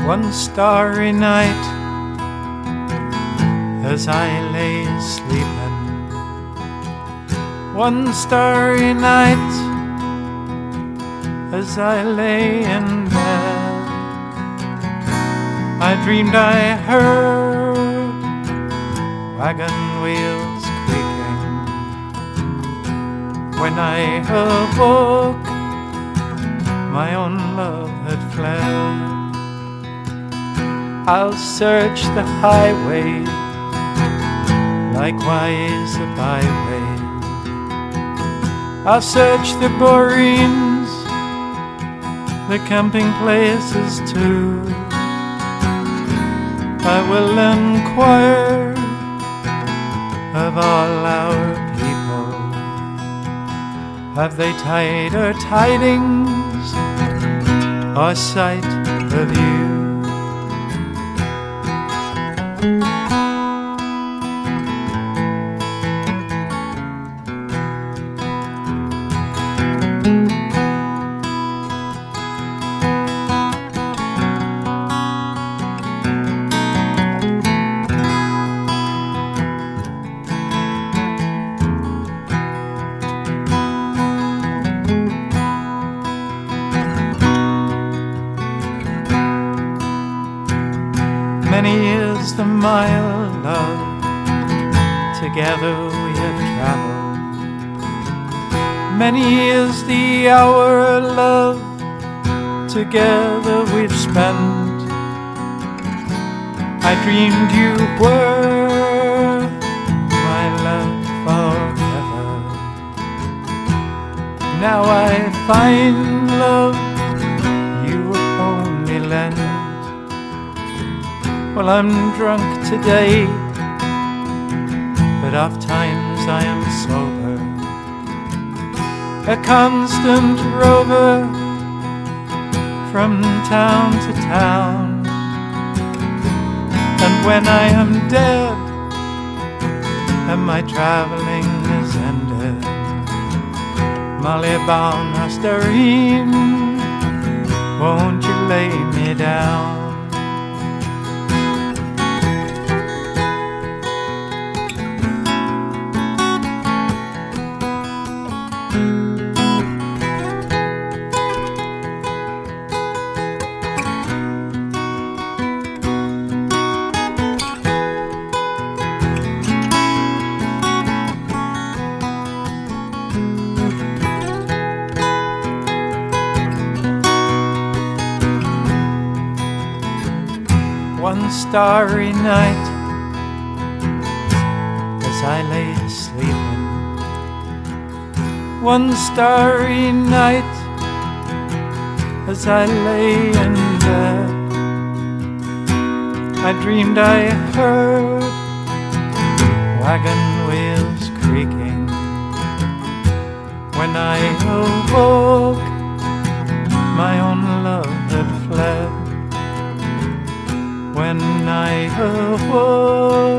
One starry night, as I lay sleeping, one starry night, as I lay in bed, I dreamed I heard wagon wheels creaking. When I awoke, my own love had fled. I'll search the highway, likewise the byway. I'll search the boreens, the camping places too. I will inquire of all our people. Have they tighter tidings or sight of you? Many is the mile, love, together we have traveled. Many is the hour, love, together we've spent. I dreamed you were my love forever. Now I find, love, you only lent. Well, I'm drunk today, but oft times I am sober, a constant rover from town to town. And when I am dead and my traveling is ended, Molly Baum Astarine, won't you lay me down? One starry night, as I lay sleeping, one starry night, as I lay in bed, I dreamed I heard wagon wheels creaking. When I awoke, my own love had fled. When I awoke,